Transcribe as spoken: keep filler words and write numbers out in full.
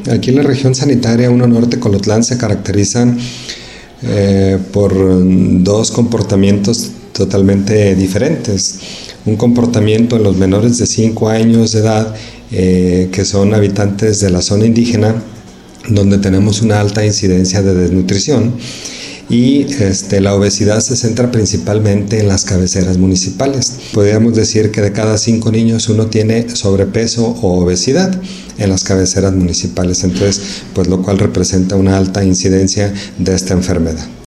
Aquí en la región sanitaria uno Norte Colotlán se caracterizan eh, por dos comportamientos totalmente diferentes. Un comportamiento en los menores de cinco años de edad eh, que son habitantes de la zona indígena, donde tenemos una alta incidencia de desnutrición, y este, la obesidad se centra principalmente en las cabeceras municipales. Podríamos decir que de cada cinco niños uno tiene sobrepeso o obesidad en las cabeceras municipales, entonces, pues lo cual representa una alta incidencia de esta enfermedad.